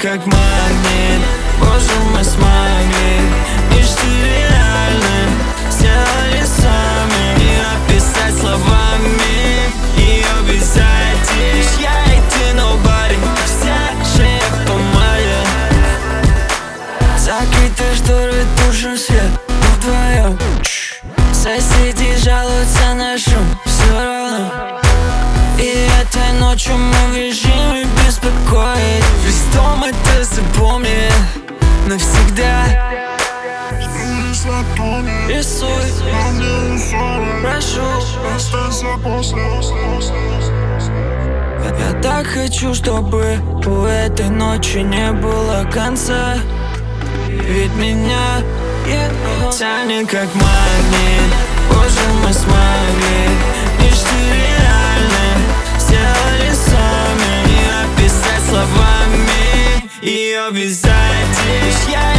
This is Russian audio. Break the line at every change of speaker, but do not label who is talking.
как магнит. Боже, мы смогли, мечты реальны сделали сами. Не описать словами ее обязательств. Я и ты, nobody, вся шея в помаде. Закрытые шторы, тушим свет, мы вдвоем. Соседи жалуются на шум, все равно. И этой ночью мы в режиме беспокоить. Листом это запомни навсегда. Рисуй, прошу, останься после. Я так хочу, чтобы у этой ночи не было конца. Ведь меня тянет как магнит. Боже, мы смогли, мечты реальны сделали сами. Не описать словами ее обязательств.